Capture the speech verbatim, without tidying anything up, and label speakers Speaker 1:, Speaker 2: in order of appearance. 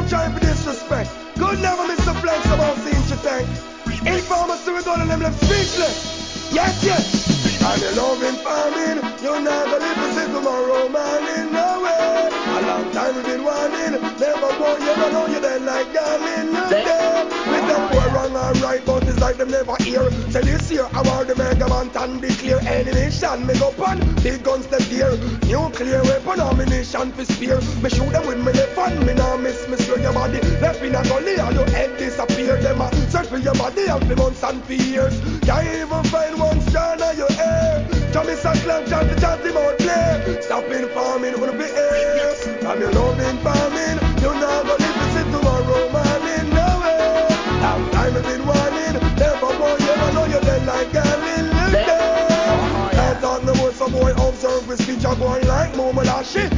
Speaker 1: trying for disrespect. Good never miss a flex about seeing you tank. Informers to a gun and them left speechless. Yes, yes. And you loving farming, you never live to see tomorrow morning, no way. A long time we've been warning, never go, you don't know you then like darling, no day. With them boy wrong or right, but it's like them never hear. Tell this year, I want the mega man and declare any nation, me go pan, big guns the deer. Nuclear weapon ammunition for spear. Me shoot them with me left hand, me now miss, me swear your body. Left in a gully and your head disappear. Them a search for your body and for months and for years. Can't even find one strand of your hair. Johnny's a slam chat to chat him out play. Stopping farming, wanna be here. I'm your loving farming. You know go live to see tomorrow morning, no way. Long time I've been warning. Never boy, you don't know you're dead like Galen. Can't talk no more, so boy observe with speech a boy like Momolashi.